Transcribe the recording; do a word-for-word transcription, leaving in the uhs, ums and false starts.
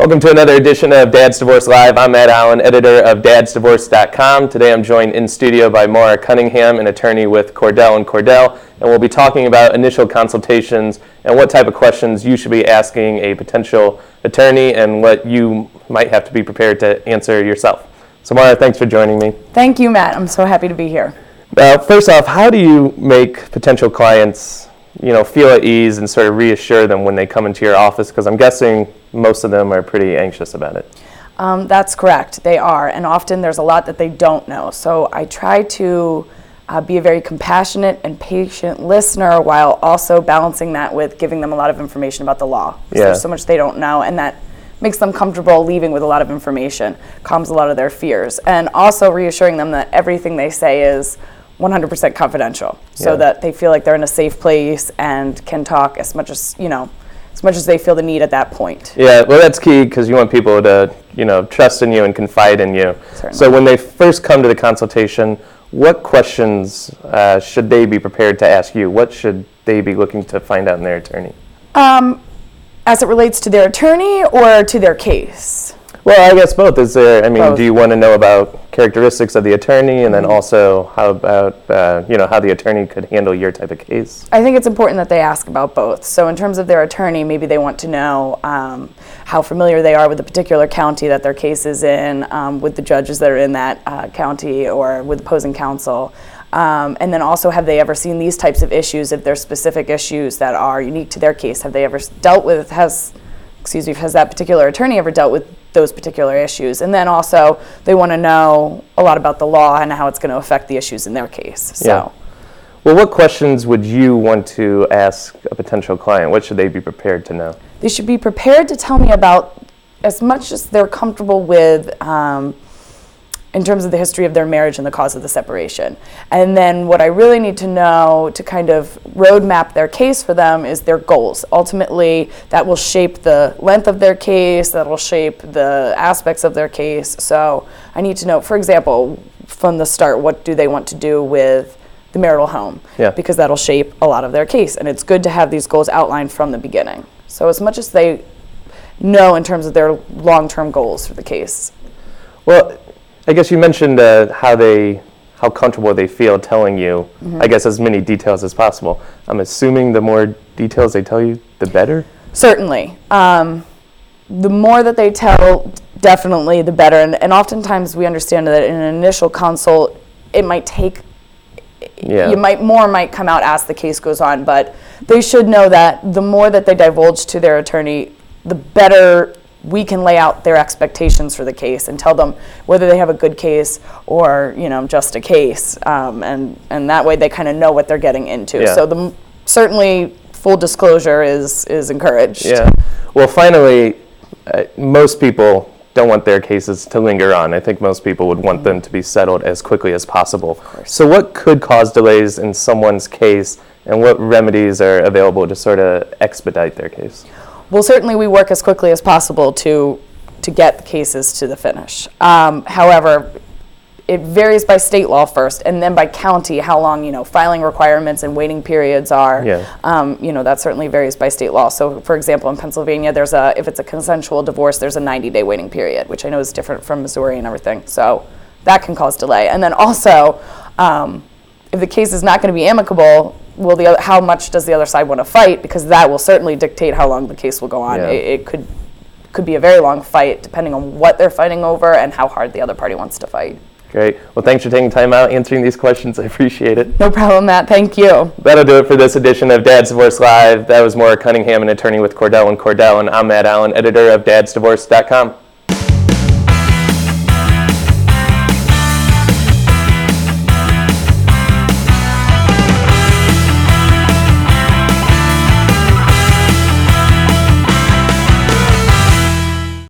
Welcome to another edition of Dad's Divorce Live. I'm Matt Allen, editor of dads divorce dot com. Today I'm joined in studio by Maura Cunningham, an attorney with Cordell and Cordell, and we'll be talking about initial consultations and what type of questions you should be asking a potential attorney and what you might have to be prepared to answer yourself. So Maura, thanks for joining me. Thank you, Matt. I'm so happy to be here. Now, first off, how do you make potential clients, you know, feel at ease and sort of reassure them when they come into your office? Because I'm guessing most of them are pretty anxious about it. Um, that's correct. They are, and often there's a lot that they don't know. So I try to uh, be a very compassionate and patient listener while also balancing that with giving them a lot of information about the law. 'Cause Yeah. There's so much they don't know, and that makes them comfortable leaving with a lot of information, calms a lot of their fears, and also reassuring them that everything they say is one hundred percent confidential, so Yeah. that they feel like they're in a safe place and can talk as much as, you know, as much as they feel the need at that point. Yeah, well, that's key because you want people to, you know, trust in you and confide in you. Certainly. So when they first come to the consultation, what questions uh, should they be prepared to ask you? What should they be looking to find out in their attorney? Um, as it relates to their attorney or to their case? Well, I guess both. Is there? I mean, Both. do you want to know about characteristics of the attorney, and then also how about uh, you know how the attorney could handle your type of case? I think it's important that they ask about both. So in terms of their attorney, maybe they want to know um, how familiar they are with the particular county that their case is in, um, with the judges that are in that uh, county, or with opposing counsel. Um, and then also, have they ever seen these types of issues? If there's specific issues that are unique to their case, have they ever s- dealt with, has, excuse me, has that particular attorney ever dealt with those particular issues? And then also, they want to know a lot about the law and how it's going to affect the issues in their case. So. Yeah. Well, what questions would you want to ask a potential client? What should they be prepared to know? They should be prepared to tell me about as much as they're comfortable with um, in terms of the history of their marriage and the cause of the separation. And then what I really need to know to kind of roadmap their case for them is their goals. Ultimately, that will shape the length of their case, that will shape the aspects of their case. So I need to know, for example, from the start, what do they want to do with the marital home? Yeah. Because that'll shape a lot of their case. And it's good to have these goals outlined from the beginning. So as much as they know in terms of their long-term goals for the case. Well, I guess you mentioned uh, how they, how comfortable they feel telling you, Mm-hmm. I guess, as many details as possible. I'm assuming the more details they tell you, the better? Certainly. Um, the more that they tell, definitely the better. And, and oftentimes we understand that in an initial consult, it might take, Yeah. you might, more might come out as the case goes on, but they should know that the more that they divulge to their attorney, the better we can lay out their expectations for the case and tell them whether they have a good case or, you know, just a case. Um, and, and that way they kind of know what they're getting into. Yeah. So the, certainly full disclosure is, is encouraged. Yeah. Well, finally, uh, most people don't want their cases to linger on. I think most people would want them to be settled as quickly as possible. So what could cause delays in someone's case, and what remedies are available to sort of expedite their case? Well, certainly we work as quickly as possible to to get the cases to the finish. Um, however, it varies by state law first, and then by county, how long, you know, filing requirements and waiting periods are. Yeah. Um, you know, that certainly varies by state law. So, for example, in Pennsylvania, there's a, if it's a consensual divorce, there's a ninety-day waiting period, which I know is different from Missouri and everything. So that can cause delay. And then also, um, if the case is not going to be amicable, will the other, how much does the other side want to fight? Because that will certainly dictate how long the case will go on. Yeah. It, it could could be a very long fight, depending on what they're fighting over and how hard the other party wants to fight. Great. Well, thanks for taking time out answering these questions. I appreciate it. No problem, Matt. Thank you. That'll do it for this edition of Dad's Divorce Live. That was Maura Cunningham, an attorney with Cordell and Cordell, and I'm Matt Allen, editor of dads divorce dot com.